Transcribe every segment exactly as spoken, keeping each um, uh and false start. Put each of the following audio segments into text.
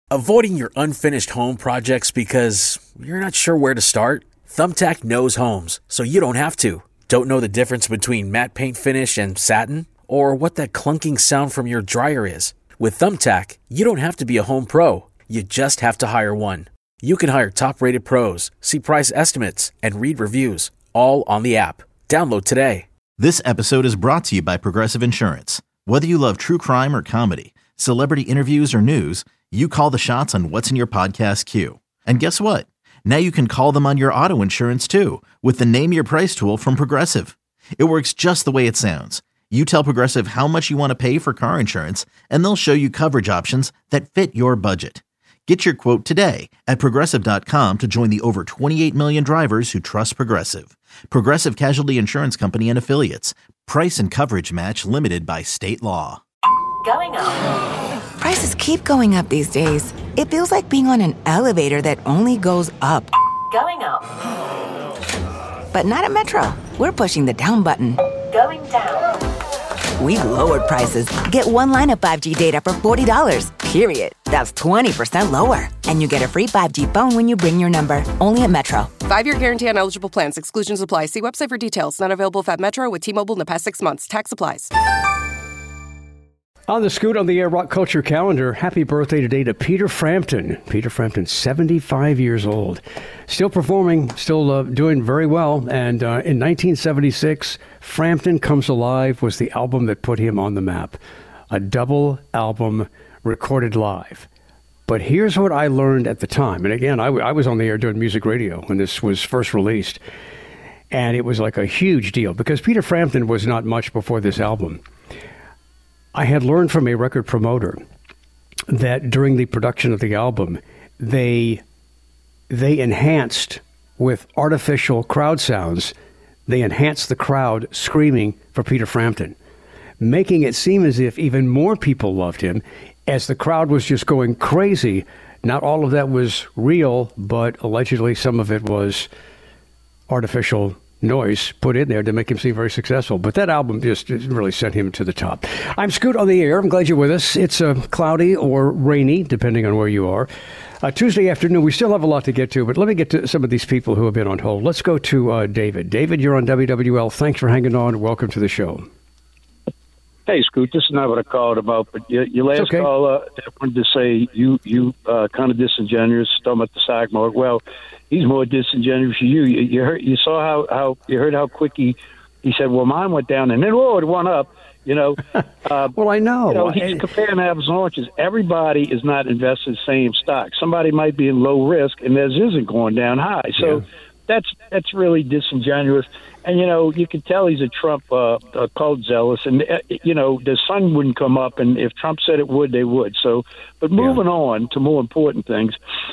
Avoiding your unfinished home projects because you're not sure where to start? Thumbtack knows homes, so you don't have to. Don't know the difference between matte paint finish and satin? Or what that clunking sound from your dryer is? With Thumbtack, you don't have to be a home pro. You just have to hire one. You can hire top-rated pros, see price estimates, and read reviews, all on the app. Download today. This episode is brought to you by Progressive Insurance. Whether you love true crime or comedy, celebrity interviews or news, you call the shots on what's in your podcast queue. And guess what? Now you can call them on your auto insurance too with the Name Your Price tool from Progressive. It works just the way it sounds. You tell Progressive how much you want to pay for car insurance, and they'll show you coverage options that fit your budget. Get your quote today at Progressive dot com to join the over twenty-eight million drivers who trust Progressive. Progressive Casualty Insurance Company and Affiliates. Price and coverage match limited by state law. Going up. Prices keep going up these days. It feels like being on an elevator that only goes up. Going up. But not at Metro. We're pushing the down button. Going down. We've lowered prices. Get one line of five G data for forty dollars, period. That's twenty percent lower. And you get a free five G phone when you bring your number. Only at Metro. Five-year guarantee on eligible plans. Exclusions apply. See website for details. Not available at Metro with T-Mobile in the past six months. Tax applies. On the Scoot on the Air Rock Culture calendar, happy birthday today to Peter Frampton. Peter Frampton, seventy-five years old. Still performing, still uh, doing very well. And uh, in nineteen seventy-six, Frampton Comes Alive was the album that put him on the map. A double album recorded live. But here's what I learned at the time. And again, I, w- I was on the air doing music radio when this was first released. And it was like a huge deal because Peter Frampton was not much before this album. I had learned from a record promoter that during the production of the album, they they enhanced with artificial crowd sounds, they enhanced the crowd screaming for Peter Frampton, making it seem as if even more people loved him as the crowd was just going crazy. Not all of that was real, but allegedly some of it was artificial noise put in there to make him seem very successful. But that album just really sent him to the top. I'm Scoot on the Air. I'm glad you're with us. It's uh, cloudy or rainy, depending on where you are. Uh, Tuesday afternoon, we still have a lot to get to, but let me get to some of these people who have been on hold. Let's go to uh, David. David, you're on W W L. Thanks for hanging on. Welcome to the show. Hey, Scoot, this is not what I called about, but your, your last okay. call, uh, I wanted to say you you uh, kind of disingenuous, talking about the stock market. Well, he's more disingenuous than you. You, you heard, you saw how, how you heard how quick he, he said, well, mine went down, and then, oh, it went up. You know, uh, well, I know. You know, he's comparing apples and oranges. Everybody is not invested in the same stock. Somebody might be in low risk, and theirs isn't going down high. So yeah. that's that's really disingenuous. And, you know, you can tell he's a Trump uh, a cult zealous. And, uh, you know, the sun wouldn't come up. And if Trump said it would, they would. So, but moving yeah. on to more important things,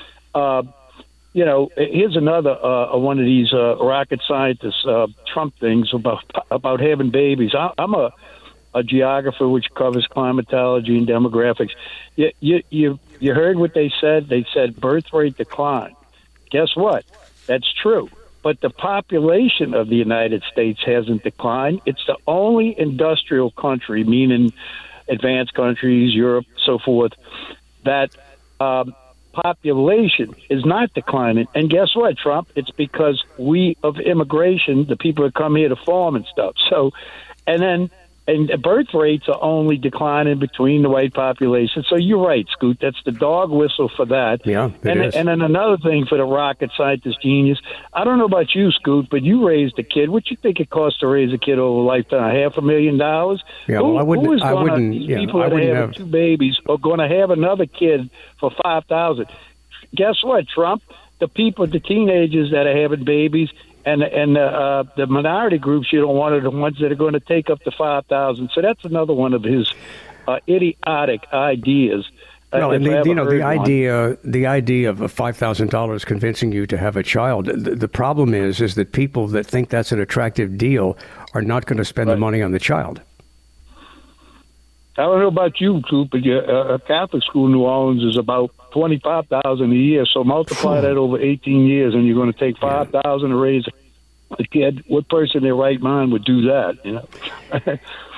uh, you know, here's another uh, one of these uh, rocket scientists, uh, Trump things about about having babies. I, I'm a, a geographer which covers climatology and demographics. You, you, you, you heard what they said? They said birth rate decline. Guess what? That's true. But the population of the United States hasn't declined. It's the only industrial country, meaning advanced countries, Europe, so forth, that um, population is not declining. And guess what, Trump? It's because we of immigration, the people that come here to farm and stuff. So, and then and birth rates are only declining between the white population. So you're right, Scoot. That's the dog whistle for that. Yeah, it and, is. And then another thing for the rocket scientist genius. I don't know about you, Scoot, but you raised a kid. What you think it costs to raise a kid over a lifetime? Half a million dollars? Yeah, who, well, I wouldn't. Who is I gonna, wouldn't. These Yeah, people I that wouldn't have have two babies are going to have another kid for five thousand. Guess what, Trump? The people, the teenagers that are having babies. And and uh, the minority groups you don't want are the ones that are going to take up to five thousand. So that's another one of his uh, idiotic ideas. Uh, no, and the, you know the one. idea the idea of five thousand dollars convincing you to have a child. The, the problem is is that people that think that's an attractive deal are not going to spend right. the money on the child. I don't know about you, Coop, but a Catholic school in New Orleans is about twenty-five thousand a year. So multiply that over eighteen years, and you're going to take five thousand to raise a kid. What person in their right mind would do that? You know.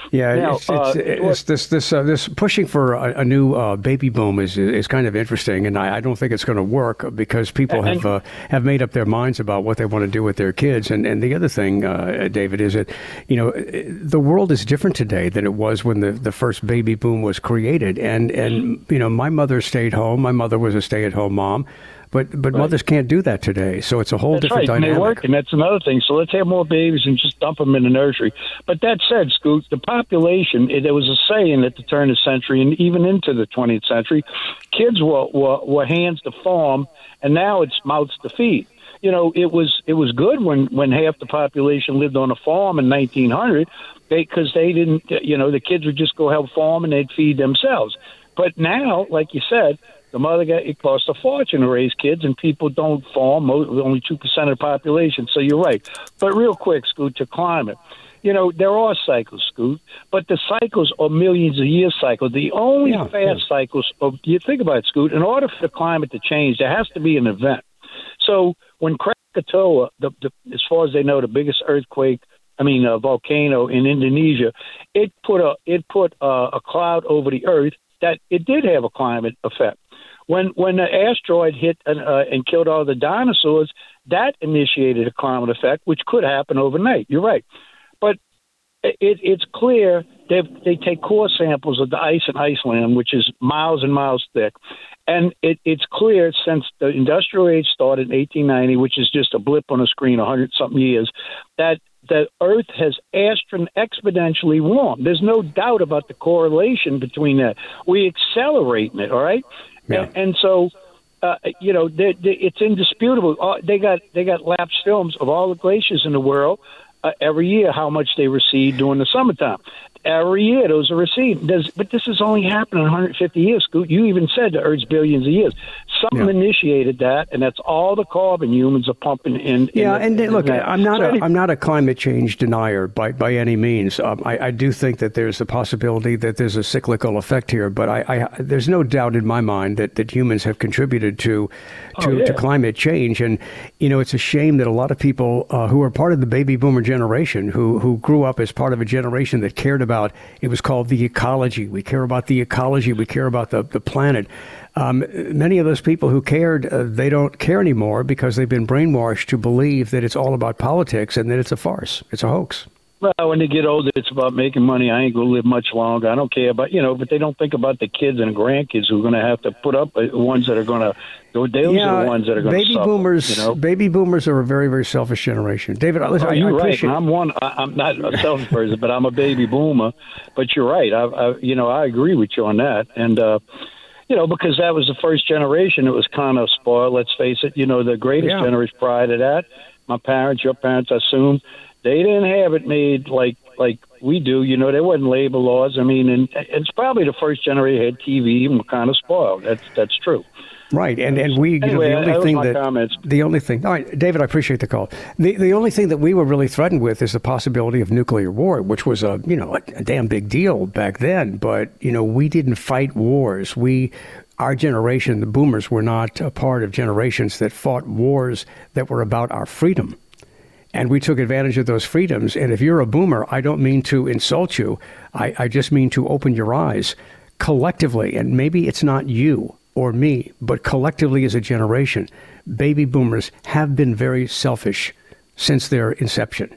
Yeah, Now, it's, it's, uh, it's this this uh, this pushing for a, a new uh, baby boom is is kind of interesting, and I, I don't think it's going to work because people And- have uh, have made up their minds about what they want to do with their kids. And and the other thing, uh, David, is that you know the world is different today than it was when the, the first baby boom was created. And and you know my mother stayed home. My mother was a stay-at-home mom. But but Right. mothers can't do that today, so it's a whole That's different right. And they dynamic. work, and that's another thing. So let's have more babies and just dump them in the nursery. But that said, Scoot, the population, it, there was a saying at the turn of the century and even into the twentieth century, kids were, were, were hands to farm, and now it's mouths to feed. You know, it was it was good when, when half the population lived on a farm in nineteen hundred because they, they didn't, you know, the kids would just go have a farm and they'd feed themselves. But now, like you said, the mother got, it costs a fortune to raise kids, and people don't farm, only two percent of the population. So you're right. But real quick, Scoot, to climate. You know, there are cycles, Scoot, but the cycles are millions of years cycles. The only Yeah, fast yeah. cycles, of, you think about it, Scoot, in order for the climate to change, there has to be an event. So when Krakatoa, the, the, as far as they know, the biggest earthquake, I mean, a volcano in Indonesia, it put a it put a, a cloud over the earth that it did have a climate effect. When when the asteroid hit and, uh, and killed all the dinosaurs, that initiated a climate effect, which could happen overnight. You're right, but it, it's clear they they take core samples of the ice in Iceland, which is miles and miles thick, and it, it's clear since the industrial age started in eighteen ninety, which is just a blip on a screen, a hundred something years, that the Earth has astron exponentially warmed. There's no doubt about the correlation between that. We accelerate in it, all right? Yeah. And, and so, uh, you know, they, they, it's indisputable. Uh, they got they got lapsed films of all the glaciers in the world uh, every year, how much they recede during the summertime. Every year, those are receding. There's, but this has only happened in one hundred fifty years, Scoot. You even said the Earth's billions of years. Something Yeah. initiated that, and that's all the carbon humans are pumping in. in Yeah, the, and in look, that. I'm not So a any- I'm not a climate change denier by by any means. Um, I, I do think that there's a possibility that there's a cyclical effect here, but I, I there's no doubt in my mind that, that humans have contributed to to, Oh, yeah. to climate change. And you know, it's a shame that a lot of people uh, who are part of the baby boomer generation, who who grew up as part of a generation that cared about, it was called the ecology. We care about the ecology. We care about the the planet. Um, many of those people who cared, uh, they don't care anymore because they've been brainwashed to believe that it's all about politics and that it's a farce. It's a hoax. Well, when they get older, it's about making money. I ain't going to live much longer. I don't care about, you know, but they don't think about the kids and grandkids who are going to have to put up, uh, ones that are going to, those are the ones that are going to baby suffer. boomers. You know? Baby boomers are a very, very selfish generation. David, listen, Oh, I, you're I right. appreciate. And I'm one. I, I'm not a selfish person, but I'm a baby boomer. But you're right. I, I, you know, I agree with you on that. And, uh, you know, because that was the first generation that was kind of spoiled. Let's face it. You know, the greatest Yeah. generation prior to that, my parents, your parents, I assume, they didn't have it made like like we do. You know, there wasn't labor laws. I mean, and it's probably the first generation had T V and were kind of spoiled. That's that's true. Right, and and we, you Anyway, know, the that only was thing my that comments. the only thing. All right, David, I appreciate the call. The the only thing that we were really threatened with is the possibility of nuclear war, which was a you know a, a damn big deal back then. But you know, we didn't fight wars. We, our generation, the boomers, were not a part of generations that fought wars that were about our freedom. And we took advantage of those freedoms. And if you're a boomer, I don't mean to insult you. I, I just mean to open your eyes collectively. And maybe it's not you or me, but collectively as a generation, baby boomers have been very selfish since their inception.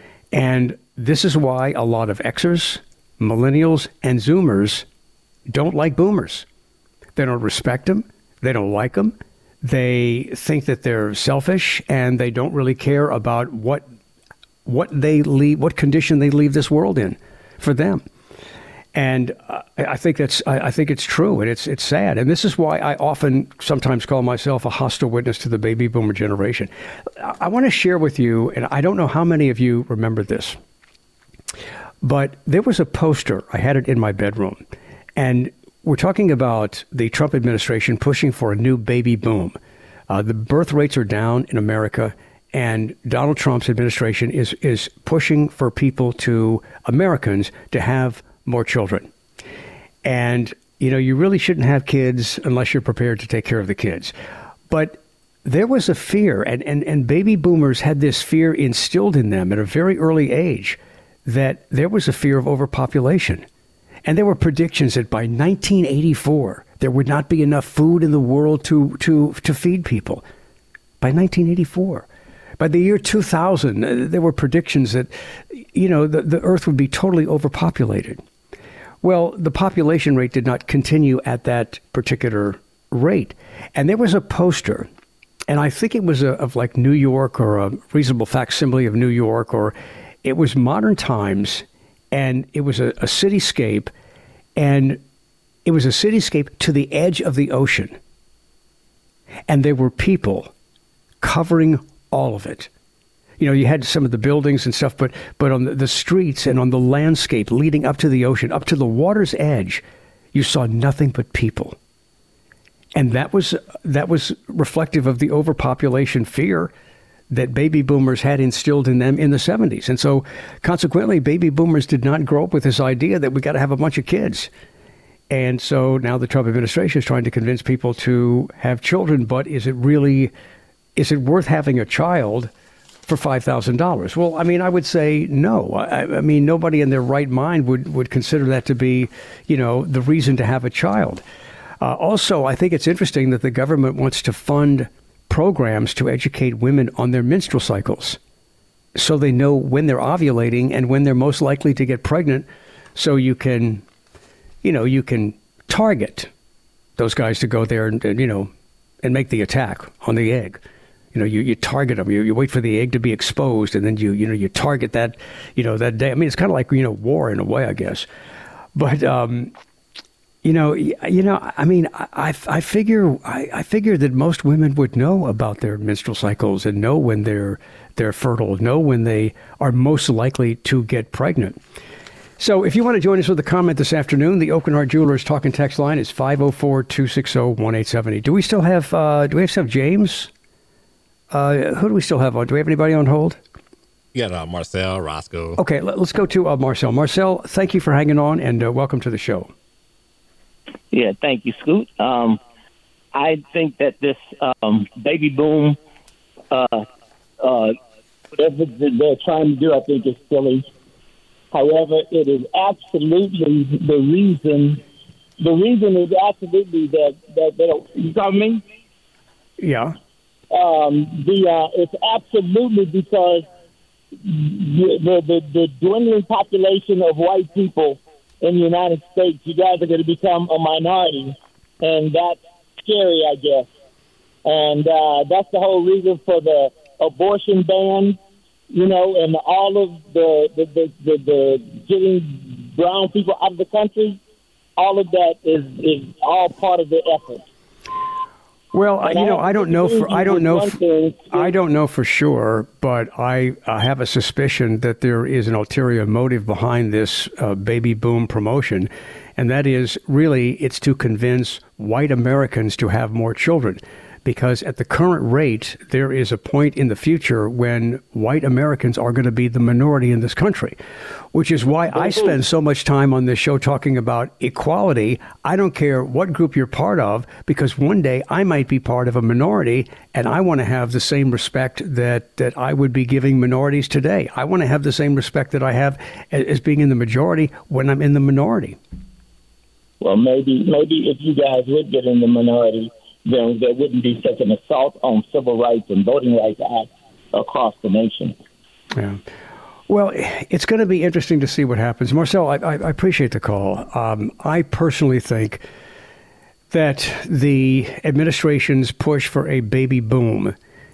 And this is why a lot of Xers, millennials, and Zoomers don't like boomers. They don't respect them. They don't like them. They think that they're selfish, and they don't really care about what what they leave, what condition they leave this world in for them. And uh, I think that's I, I think it's true, and it's it's sad. And this is why I often sometimes call myself a hostile witness to the baby boomer generation. I, I want to share with you, and I don't know how many of you remember this, but there was a poster. I had it in my bedroom, and we're talking about the Trump administration pushing for a new baby boom. Uh, the birth rates are down in America, and Donald Trump's administration is is pushing for people to, Americans, to have more children. And, you know, you really shouldn't have kids unless you're prepared to take care of the kids. But there was a fear, and, and, and baby boomers had this fear instilled in them at a very early age, that there was a fear of overpopulation. And there were predictions that by nineteen eighty-four, there would not be enough food in the world to, to, to feed people. By nineteen eighty-four. By the year two thousand, uh, there were predictions that, you know, the, the earth would be totally overpopulated. Well, the population rate did not continue at that particular rate. And there was a poster, and I think it was a, of like New York or a reasonable facsimile of New York, or it was Modern Times, and it was a, a cityscape, and it was a cityscape to the edge of the ocean. And there were people covering all of it. You know, you had some of the buildings and stuff, but but on the, the streets and on the landscape leading up to the ocean, up to the water's edge, you saw nothing but people. And that was that was reflective of the overpopulation fear that baby boomers had instilled in them in the seventies. And so consequently, baby boomers did not grow up with this idea that we got to have a bunch of kids. And so now the Trump administration is trying to convince people to have children. But is it really, is it worth having a child for five thousand dollars? Well, I mean, I would say no. I, I mean, nobody in their right mind would, would consider that to be, you know, the reason to have a child. Uh, also, I think it's interesting that the government wants to fund programs to educate women on their menstrual cycles so they know when they're ovulating and when they're most likely to get pregnant, so you can, you know, you can target those guys to go there and, and you know, and make the attack on the egg. You know, you, you target them, you, you wait for the egg to be exposed, and then you, you know, you target that, you know, that day. I mean, it's kind of like, you know, war in a way, I guess. But, um, You know, you know. I mean, I, I figure, I, I figure that most women would know about their menstrual cycles and know when they're they're fertile, know when they are most likely to get pregnant. So, if you want to join us with a comment this afternoon, the Oakenheart Jewelers Talk and Text line is five oh four, two six oh, one eight seven oh. Do we still have? Uh, do we still have James? Uh, who do we still have on? Do we have anybody on hold? You got uh, Marcel, Roscoe. Okay, let, let's go to uh, Marcel. Marcel, thank you for hanging on, and uh, welcome to the show. Yeah, thank you, Scoot. Um, I think that this um, baby boom, uh, uh, whatever they're trying to do, I think is silly. However, it is absolutely the reason. The reason is absolutely that that they don't. You got me? Yeah. Um, the uh, it's absolutely because the, the the the dwindling population of white people in the United States, you guys are going to become a minority, and that's scary, I guess. And uh, that's the whole reason for the abortion ban, you know, and all of the the, the, the, the getting brown people out of the country. All of that is, is all part of the effort. Well, and you I know, I don't know for I don't know for, thing, I don't know for sure, but I uh, have a suspicion that there is an ulterior motive behind this uh, baby boom promotion, and that is really it's to convince white Americans to have more children. Because at the current rate, there is a point in the future when white Americans are going to be the minority in this country, which is why I spend so much time on this show talking about equality. I don't care what group you're part of, because one day I might be part of a minority, and I want to have the same respect that, that I would be giving minorities today. I want to have the same respect that I have as being in the majority when I'm in the minority. Well, maybe maybe if you guys would get in the minority, then there wouldn't be such an assault on civil rights and voting rights acts across the nation. Yeah. Well, it's going to be interesting to see what happens. Marcel, I, I appreciate the call. Um, I personally think that the administration's push for a baby boom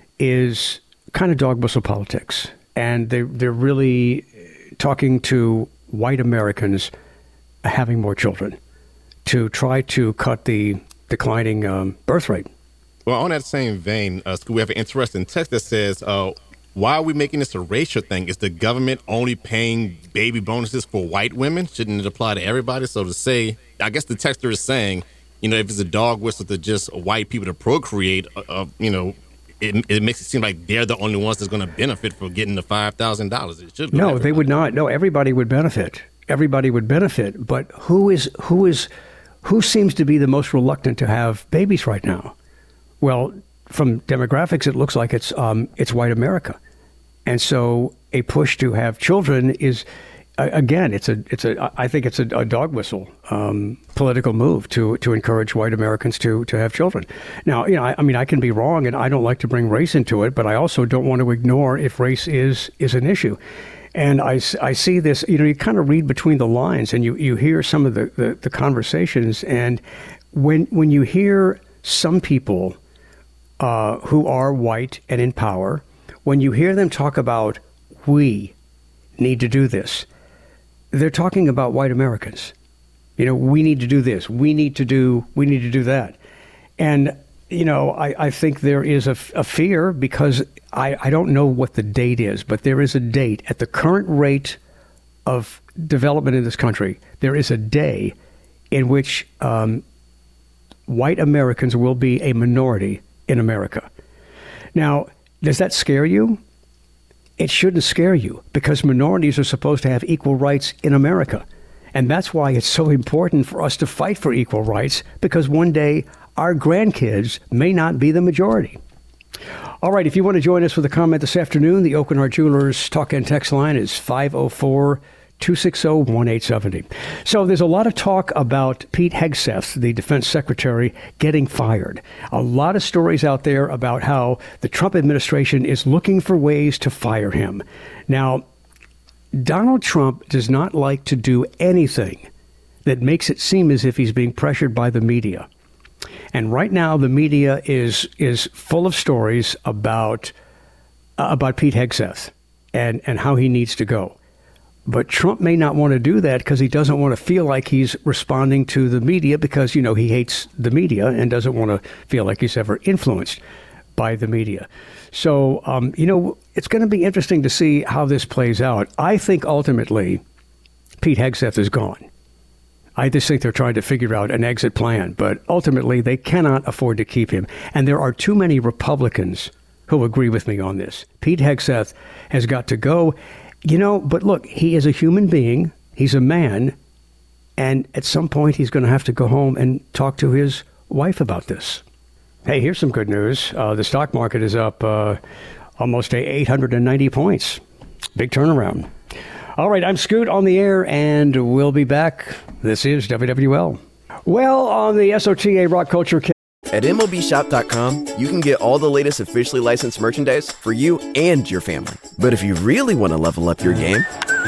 is kind of dog whistle politics. And they, they're really talking to white Americans having more children to try to cut the declining um, birth rate. Well, on that same vein, uh, we have an interesting text that says, uh, why are we making this a racial thing? Is the government only paying baby bonuses for white women? Shouldn't it apply to everybody? So to say, I guess the texter is saying, you know, if it's a dog whistle to just white people to procreate, uh, uh, you know, it, it makes it seem like they're the only ones that's going to benefit from getting the five thousand dollars. It should. No, they would not. No, everybody would benefit. Everybody would benefit. But who is who is who seems to be the most reluctant to have babies right now? Well, from demographics, it looks like it's um, it's white America. And so a push to have children is again, it's a it's a I think it's a, a dog whistle um, political move to to encourage white Americans to to have children. Now, you know, I, I mean, I can be wrong, and I don't like to bring race into it, but I also don't want to ignore if race is is an issue. And I, I see this, you know, you kind of read between the lines, and you, you hear some of the, the, the conversations, and when when you hear some people uh, who are white and in power, when you hear them talk about we need to do this, they're talking about white Americans. You know, we need to do this. We need to do. We need to do that. And you know, I, I think there is a, a fear because I, I don't know what the date is, but there is a date at the current rate of development in this country. There is a day in which um, white Americans will be a minority in America. Now, does that scare you? It shouldn't scare you because minorities are supposed to have equal rights in America. And that's why it's so important for us to fight for equal rights, because one day our grandkids may not be the majority. All right, if you want to join us with a comment this afternoon, the Oakenhart Jewelers talk and text line is five oh four, two six oh, one eight seven oh. So there's a lot of talk about Pete Hegseth, the defense secretary, getting fired. A lot of stories out there about how the Trump administration is looking for ways to fire him. Now, Donald Trump does not like to do anything that makes it seem as if he's being pressured by the media. And right now, the media is is full of stories about uh, about Pete Hegseth and, and how he needs to go. But Trump may not want to do that because he doesn't want to feel like he's responding to the media because, you know, he hates the media and doesn't want to feel like he's ever influenced by the media. So, um, you know, it's going to be interesting to see how this plays out. I think ultimately Pete Hegseth is gone. I just think they're trying to figure out an exit plan, but ultimately they cannot afford to keep him. And there are too many Republicans who agree with me on this. Pete Hegseth has got to go. You know, but look, he is a human being. He's a man. And at some point, he's going to have to go home and talk to his wife about this. Hey, here's some good news. Uh, the stock market is up uh, almost eight hundred ninety points. Big turnaround. All right, I'm Scoot on the air, and we'll be back. This is W W L. Well, on the S O T A Rock Culture... At M L B Shop dot com, you can get all the latest officially licensed merchandise for you and your family. But if you really want to level up your game,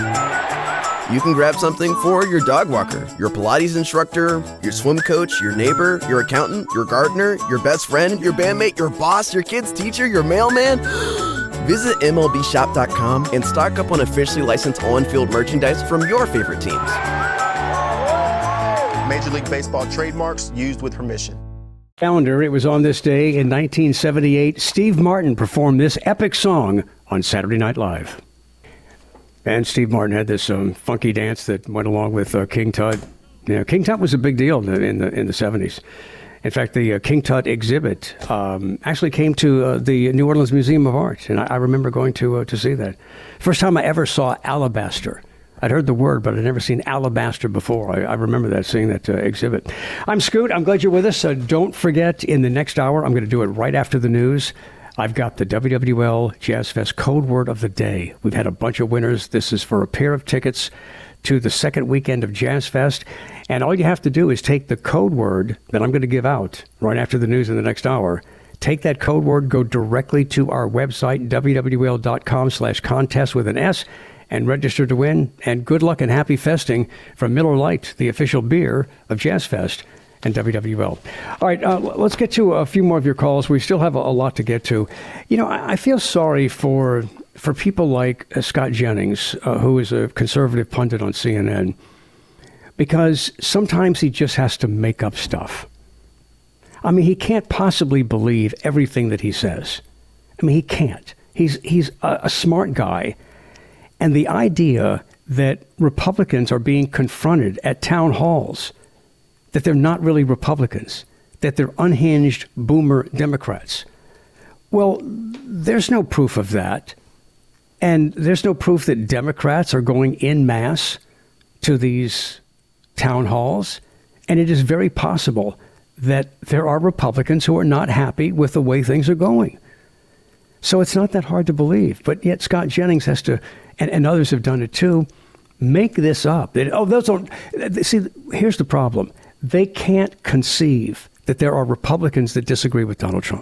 you can grab something for your dog walker, your Pilates instructor, your swim coach, your neighbor, your accountant, your gardener, your best friend, your bandmate, your boss, your kid's teacher, your mailman. Visit M L B Shop dot com and stock up on officially licensed on-field merchandise from your favorite teams. Major League Baseball trademarks used with permission. Calendar, it was on this day in nineteen seventy-eight, Steve Martin performed this epic song on Saturday Night Live. And Steve Martin had this um, funky dance that went along with uh, King Tut. You know, King Tut was a big deal in the in the seventies. In fact, the uh, King Tut exhibit um, actually came to uh, the New Orleans Museum of Art, and I, I remember going to uh, to see that. First time I ever saw alabaster. I'd heard the word, but I'd never seen alabaster before. I, I remember that, seeing that uh, exhibit. I'm Scoot. I'm glad you're with us. Uh, don't forget, in the next hour, I'm going to do it right after the news. I've got the W W L Jazz Fest code word of the day. We've had a bunch of winners. This is for a pair of tickets to the second weekend of Jazz Fest. And all you have to do is take the code word that I'm going to give out right after the news in the next hour. Take that code word, go directly to our website, W W L dot com slash contest with an S, and register to win. And good luck and happy festing from Miller Lite, the official beer of Jazz Fest and W W L. All right, uh, let's get to a few more of your calls. We still have a, a lot to get to. You know, I, I feel sorry for for people like uh, Scott Jennings, uh, who is a conservative pundit on C N N, because sometimes he just has to make up stuff. I mean, he can't possibly believe everything that he says. I mean, he can't. He's he's a, a smart guy. And the idea that Republicans are being confronted at town halls, that they're not really Republicans, that they're unhinged boomer Democrats. Well, there's no proof of that. And there's no proof that Democrats are going en masse to these town halls. And it is very possible that there are Republicans who are not happy with the way things are going. So it's not that hard to believe. But yet Scott Jennings has to, and, and others have done it too, make this up. It, oh, those don't. See, here's the problem. They can't conceive that there are Republicans that disagree with Donald Trump.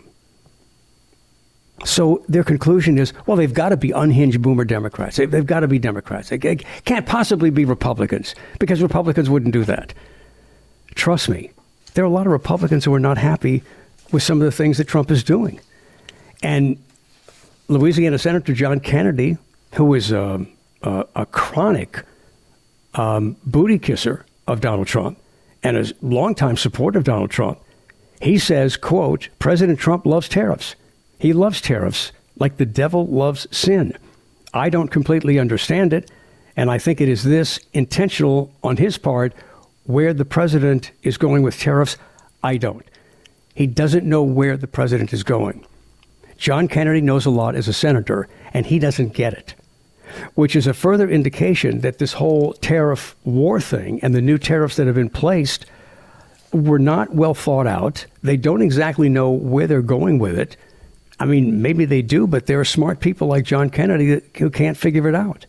So their conclusion is, well, they've got to be unhinged boomer Democrats. They've, they've got to be Democrats. They can't possibly be Republicans because Republicans wouldn't do that. Trust me, there are a lot of Republicans who are not happy with some of the things that Trump is doing. And Louisiana Senator John Kennedy, who is a, a, a chronic um, booty kisser of Donald Trump and a longtime supporter of Donald Trump, he says, quote, President Trump loves tariffs. He loves tariffs like the devil loves sin. I don't completely understand it, and I think it is this intentional on his part where the president is going with tariffs. I don't. He doesn't know where the president is going. John Kennedy knows a lot as a senator, and he doesn't get it, which is a further indication that this whole tariff war thing and the new tariffs that have been placed were not well thought out. They don't exactly know where they're going with it. I mean, maybe they do, but there are smart people like John Kennedy who can't figure it out.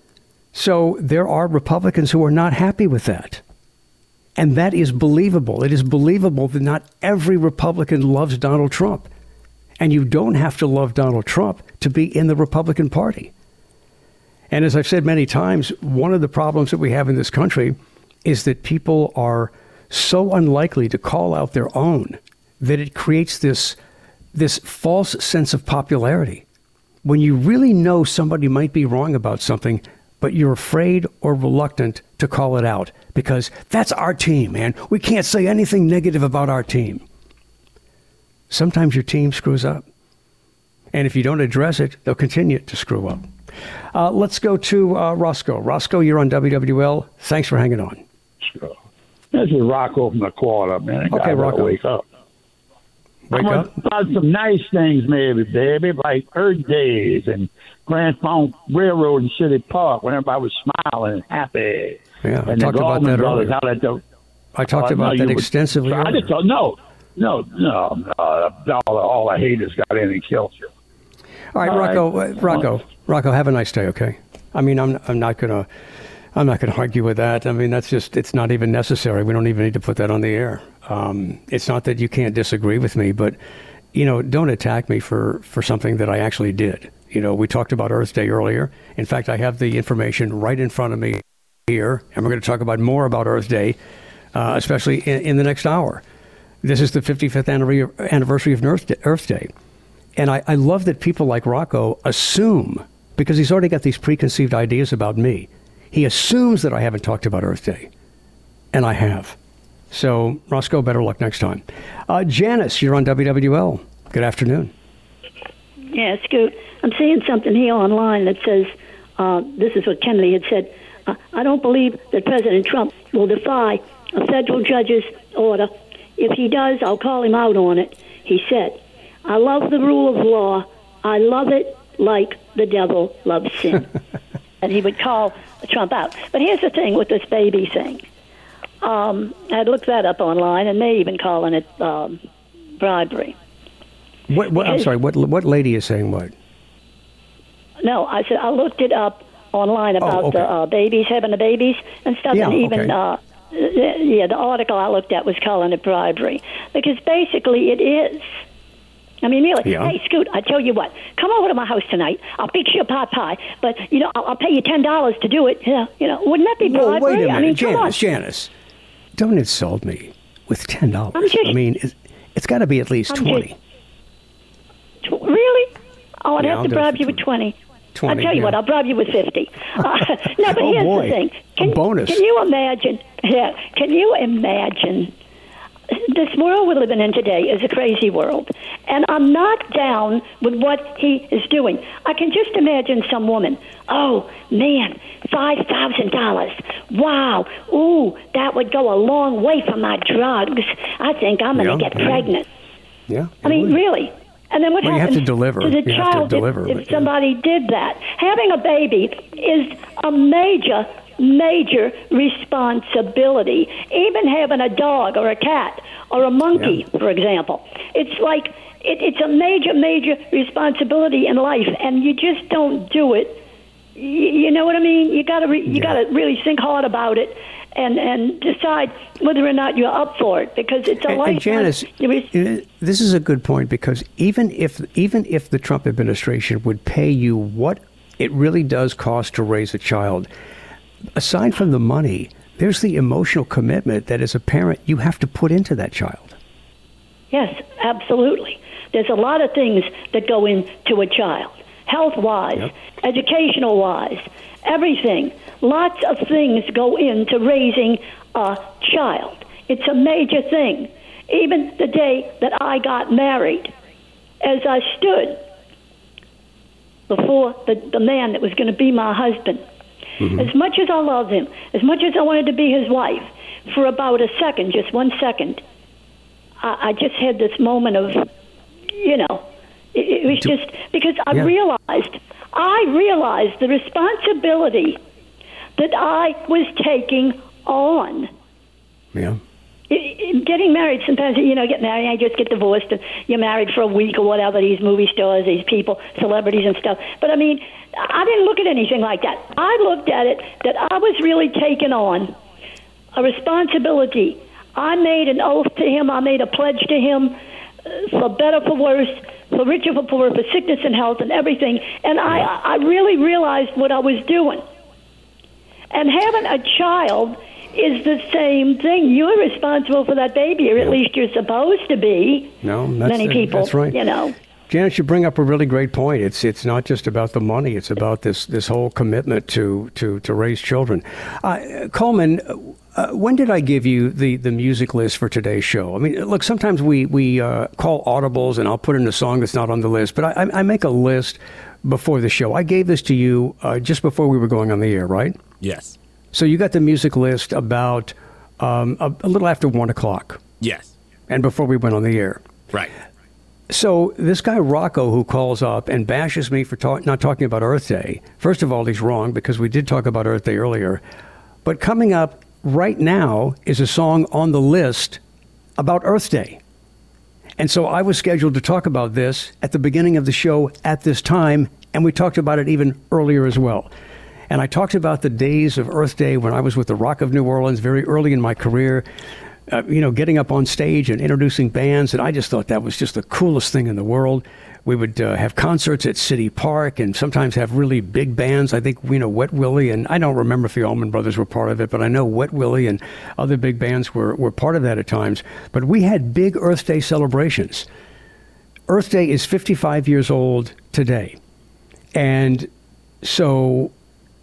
So there are Republicans who are not happy with that. And that is believable. It is believable that not every Republican loves Donald Trump. And you don't have to love Donald Trump to be in the Republican Party. And as I've said many times, one of the problems that we have in this country is that people are so unlikely to call out their own that it creates this this false sense of popularity. When you really know somebody might be wrong about something, but you're afraid or reluctant to call it out because that's our team, man. We can't say anything negative about our team. Sometimes your team screws up. And if you don't address it, they'll continue to screw up. Uh, let's go to uh, Roscoe. Roscoe, you're on W W L. Thanks for hanging on. Sure. This is Rocco from the quarter, man. Okay, Rocco. Wake up. Wake I up. About some nice things, maybe, baby, like Earth Days and Grand Funk Railroad in City Park when everybody was smiling and happy. Yeah, I and talked the about Goldman that brothers, earlier. how that the, I talked uh, about no, that you extensively would, I earlier. just thought, no, no, no, no. All, all the haters got in and killed you. All right, All Rocco, right. uh, Rocco, Rocco, have a nice day, okay? I mean, I'm I'm not going to I'm not going to argue with that. I mean, that's just, it's not even necessary. We don't even need to put that on the air. Um, it's not that you can't disagree with me, but, you know, don't attack me for, for something that I actually did. You know, we talked about Earth Day earlier. In fact, I have the information right in front of me here, and we're going to talk about more about Earth Day, uh, especially in, in the next hour. This is the fifty-fifth anniversary of Earth Day. Earth Day. And I, I love that people like Rocco assume, because he's already got these preconceived ideas about me, he assumes that I haven't talked about Earth Day. And I have. So, Roscoe, better luck next time. Uh, Janice, you're on W W L. Good afternoon. Yeah, Scoot. I'm seeing something here online that says, uh, this is what Kennedy had said, uh, I don't believe that President Trump will defy a federal judge's order. If he does, I'll call him out on it. He said, I love the rule of law. I love it like the devil loves sin. And he would call Trump out. But here's the thing with this baby thing. Um, I looked that up online, and they even calling it um, bribery. What, what, I'm sorry, what what lady is saying what? No, I said I looked it up online about Oh, okay. the uh, babies, having the babies and stuff, Yeah, and even, okay. uh, yeah, the article I looked at was calling it bribery. Because basically it is. I mean, really, Yeah. hey, Scoot, I tell you what, come over to my house tonight. I'll fix you a pot pie, but, you know, I'll, I'll pay you ten dollars to do it. Yeah, you know, wouldn't that be Whoa, bribery? wait a minute, I mean, come on. Janice, Janice, don't insult me with ten dollars. I'm just- I mean, it's, it's got to be at least I'm twenty. Tw- Really? Oh, I'd Yeah, have I'll to do it bribe for you with twenty. twenty, I'll tell you yeah. what, I'll bribe you with fifty. Uh, no, but Oh, here's boy. the thing. A Can, bonus. Can you imagine? Yeah, can you imagine? This world we're living in today is a crazy world. And I'm not down with what he is doing. I can just imagine some woman, oh, man, five thousand dollars. Wow. Ooh, that would go a long way for my drugs. I think I'm going to Yeah, get yeah. pregnant. Yeah. I mean, really. And then what Well, you have happens to deliver. to the You have to child if- deliver, if, but, yeah. somebody did that? Having a baby is a major, major responsibility. Even having a dog or a cat or a monkey, for example. It's like, it, it's a major, major responsibility in life, and you just don't do it. you know what I mean? You got to re- you Yeah. got to really think hard about it and and decide whether or not you're up for it, because it's a And, life. and Janice, uh, this is a good point, because even if even if the Trump administration would pay you what it really does cost to raise a child, aside from the money, there's the emotional commitment that as a parent you have to put into that child. Yes, absolutely. There's a lot of things that go into a child, health-wise, Yep. educational-wise, everything. Lots of things go into raising a child. It's a major thing. Even the day that I got married, as I stood before the, the man that was going to be my husband, Mm-hmm. as much as I loved him, as much as I wanted to be his wife, for about a second, just one second, I, I just had this moment of, you know, it, it was just because I Yeah. realized, I realized the responsibility that I was taking on. Yeah. It, it, getting married, sometimes, you know, get married, I just get divorced, and you're married for a week or whatever, these movie stars, these people, celebrities and stuff. But, I mean, I didn't look at anything like that. I looked at it that I was really taking on a responsibility. I made an oath to him. I made a pledge to him, uh, for better, for worse, for richer, for poorer, for sickness and health and everything. And I, I really realized what I was doing. And having a child is the same thing. You're responsible for that baby, or at least you're supposed to be. No, that's, Many people, that's right. you know. Janet, you bring up a really great point. It's it's not just about the money. It's about this this whole commitment to to, to raise children. Uh, Coleman, uh, when did I give you the, the music list for today's show? I mean, look, sometimes we, we uh, call audibles, and I'll put in a song that's not on the list, but I, I make a list before the show. I gave this to you uh, just before we were going on the air, right? Yes. So you got the music list about um, a, a little after one o'clock. Yes. And before we went on the air. Right. So this guy Rocco, who calls up and bashes me for talk, not talking about Earth Day, first of all, he's wrong, because we did talk about Earth Day earlier. But coming up right now is a song on the list about Earth Day. And so I was scheduled to talk about this at the beginning of the show at this time, and we talked about it even earlier as well. And I talked about the days of Earth Day when I was with the Rock of New Orleans very early in my career, uh, you know, getting up on stage and introducing bands. And I just thought that was just the coolest thing in the world. We would uh, have concerts at City Park and sometimes have really big bands. I think, you know, Wet Willie, and I don't remember if the Allman Brothers were part of it, but I know Wet Willie and other big bands were, were part of that at times. But we had big Earth Day celebrations. Earth Day is fifty-five years old today. And so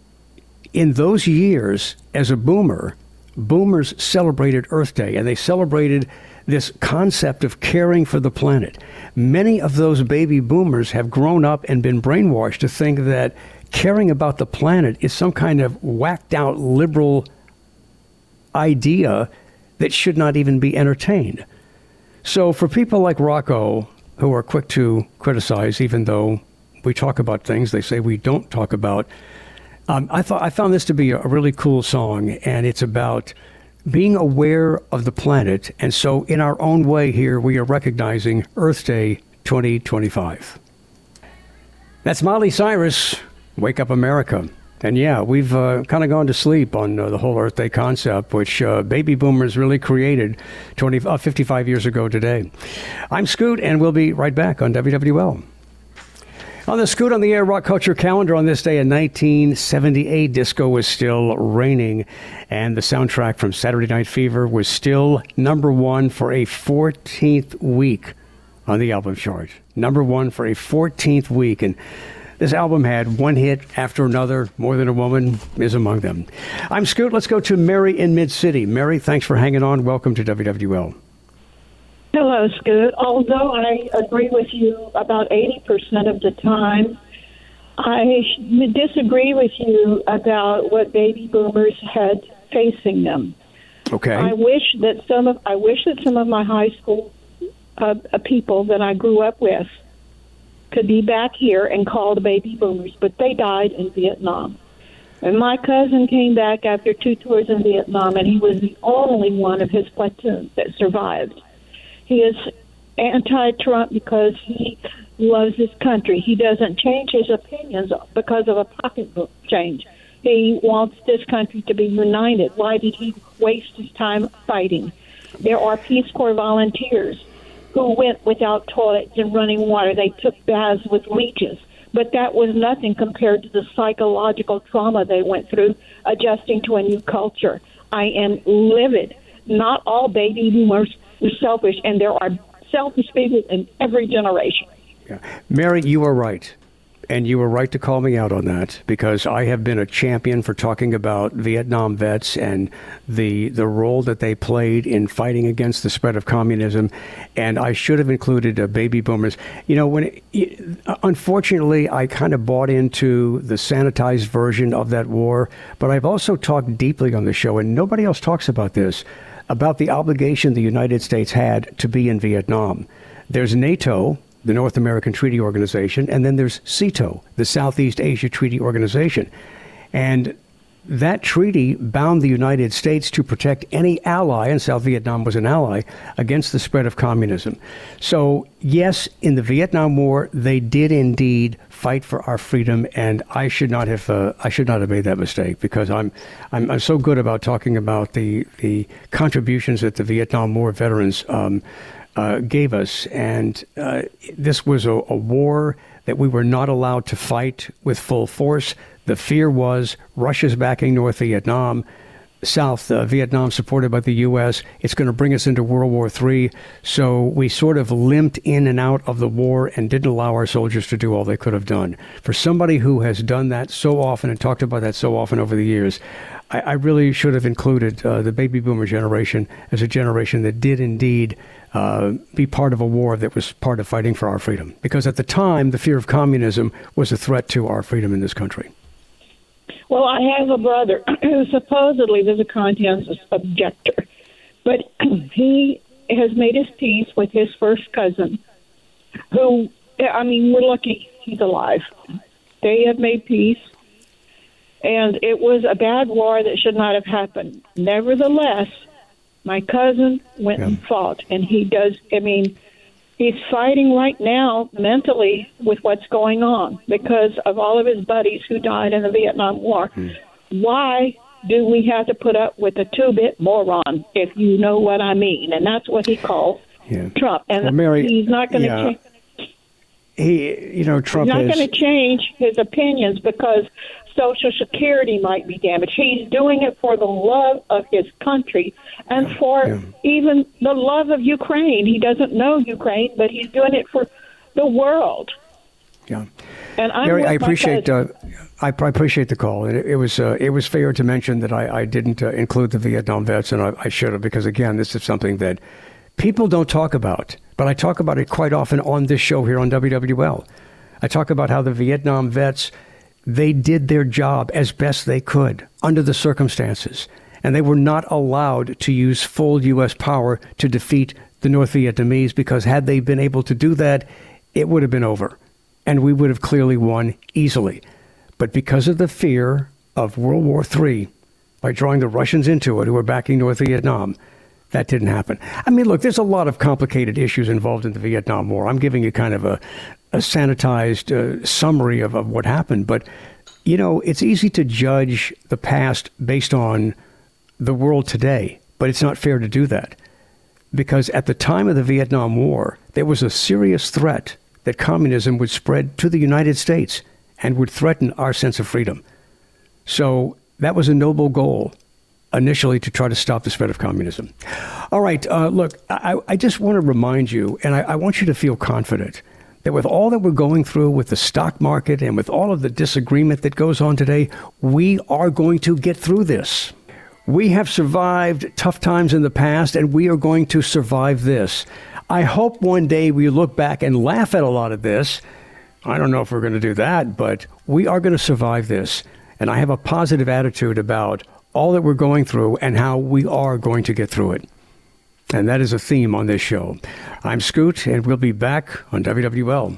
in those years, as a boomer, boomers celebrated Earth Day, and they celebrated this concept of caring for the planet. Many of those baby boomers have grown up and been brainwashed to think that caring about the planet is some kind of whacked out liberal idea that should not even be entertained. So for people like Rocco, who are quick to criticize, even though we talk about things they say we don't talk about, Um, I thought I found this to be a really cool song, and it's about being aware of the planet. And so in our own way here, we are recognizing Earth Day twenty twenty-five. That's Miley Cyrus, Wake Up America. And yeah, we've uh, kind of gone to sleep on uh, the whole Earth Day concept, which uh, baby boomers really created twenty, uh, fifty-five years ago today. I'm Scoot, and we'll be right back on W W L. On the Scoot on the Air Rock Culture calendar on this day in nineteen seventy-eight, disco was still reigning, and the soundtrack from Saturday Night Fever was still number one for a fourteenth week on the album chart. Number one for a fourteenth week, and this album had one hit after another. More Than a Woman is among them. I'm Scoot. Let's go to Mary in Mid-City. Mary, thanks for hanging on. Welcome to W W L. Hello, Scoot. Although I agree with you about eighty percent of the time, I disagree with you about what baby boomers had facing them. Okay. I wish that some of I wish that some of my high school uh, people that I grew up with could be back here and call the baby boomers, but they died in Vietnam. And my cousin came back after two tours in Vietnam, and he was the only one of his platoon that survived. He is anti-Trump because he loves his country. He doesn't change his opinions because of a pocketbook change. He wants this country to be united. Why did he waste his time fighting? There are Peace Corps volunteers who went without toilets and running water. They took baths with leeches. But that was nothing compared to the psychological trauma they went through adjusting to a new culture. I am livid. Not all baby boomers are selfish, and there are selfish people in every generation. Yeah. Mary, you are right. And you were right to call me out on that, because I have been a champion for talking about Vietnam vets and the the role that they played in fighting against the spread of communism. And I should have included uh, baby boomers. You know, when it, unfortunately, I kind of bought into the sanitized version of that war. But I've also talked deeply on the show, and nobody else talks about this, about the obligation the United States had to be in Vietnam. There's NATO, the North American Treaty Organization, and then there's SEATO, the Southeast Asia Treaty Organization. And that treaty bound the United States to protect any ally, and South Vietnam was an ally, against the spread of communism. So, yes, in the Vietnam War, they did indeed fight for our freedom, and I should not have uh, I should not have made that mistake, because I'm I'm, I'm so good about talking about the the contributions that the Vietnam War veterans um, Uh, gave us. And uh, this was a, a war that we were not allowed to fight with full force. The fear was Russia's backing North Vietnam, South uh, Vietnam supported by the U S. It's going to bring us into World War Three. So we sort of limped in and out of the war and didn't allow our soldiers to do all they could have done. For somebody who has done that so often and talked about that so often over the years, I, I really should have included uh, the baby boomer generation as a generation that did indeed uh, be part of a war that was part of fighting for our freedom. Because at the time, the fear of communism was a threat to our freedom in this country. Well, I have a brother who supposedly was a conscientious objector, but he has made his peace with his first cousin, who, I mean, we're lucky he's alive. They have made peace, and it was a bad war that should not have happened. Nevertheless, my cousin went yeah. and fought, and he does, I mean, he's fighting right now mentally with what's going on because of all of his buddies who died in the Vietnam War. Mm. Why do we have to put up with a two-bit moron, if you know what I mean? And that's what he calls yeah. Trump. And well, Mary, he's not going to yeah. change. He, you know, Trump He's not is going to change his opinions because Social Security might be damaged. He's doing it for the love of his country and for yeah. even the love of Ukraine. He doesn't know Ukraine, but he's doing it for the world. Yeah, and I'm Mary, I appreciate uh, I, I appreciate the call. It, it was uh, it was fair to mention that I, I didn't uh, include the Vietnam vets, and I, I should have, because again, this is something that people don't talk about, but I talk about it quite often on this show here on W W L. I talk about how the Vietnam vets, they did their job as best they could under the circumstances, and they were not allowed to use full U S power to defeat the North Vietnamese, because had they been able to do that, it would have been over, and we would have clearly won easily. But because of the fear of World War Three, by drawing the Russians into it, who were backing North Vietnam, that didn't happen. I mean, look, there's a lot of complicated issues involved in the Vietnam War. I'm giving you kind of a, a sanitized uh, summary of, of what happened. But, you know, it's easy to judge the past based on the world today. But it's not fair to do that. Because at the time of the Vietnam War, there was a serious threat that communism would spread to the United States and would threaten our sense of freedom. So that was a noble goal initially, to try to stop the spread of communism. All right, uh, look, I, I just want to remind you, and I, I want you to feel confident, that with all that we're going through with the stock market and with all of the disagreement that goes on today, we are going to get through this. We have survived tough times in the past, and we are going to survive this. I hope one day we look back and laugh at a lot of this. I don't know if we're going to do that, but we are going to survive this. And I have a positive attitude about all that we're going through and how we are going to get through it. And that is a theme on this show. I'm Scoot, and we'll be back on W W L.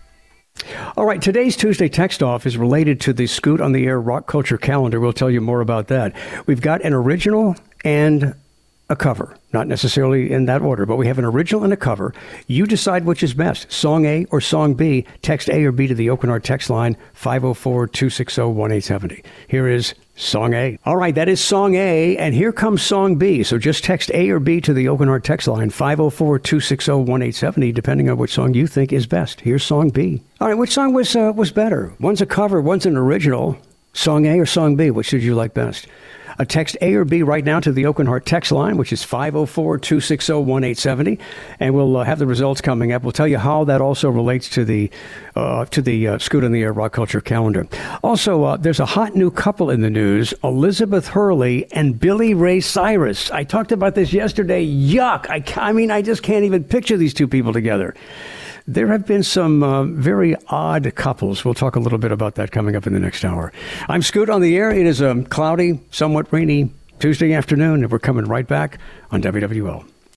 All right, today's Tuesday Text Off is related to the Scoot on the Air Rock Culture Calendar. We'll tell you more about that. We've got an original and a cover, not necessarily in that order, but we have an original and a cover. You decide which is best, song A or song B. Text A or B to the Oak and Art text line, five oh four, two six oh, one eight seven oh. Here is song A. All right, that is song A, and here comes song B. So just text A or B to the Oak and Art text line, five oh four, two six oh, one eight seven oh, depending on which song you think is best. Here's song B. All right, which song was uh, was better? One's a cover, one's an original. Song A or song B, which did you like best? A text A or B right now to the Oak and Art text line, which is five oh four, two six oh, one eight seven oh, and we'll uh, have the results coming up. We'll tell you how that also relates to the uh, to the uh, Scoot on the Air Rock Culture calendar. Also, uh, there's a hot new couple in the news, Elizabeth Hurley and Billy Ray Cyrus. I talked about this yesterday. Yuck! I, I mean, I just can't even picture these two people together. There have been some uh, very odd couples. We'll talk a little bit about that coming up in the next hour. I'm Scoot on the Air. It is a cloudy, somewhat rainy Tuesday afternoon, and we're coming right back on W W L.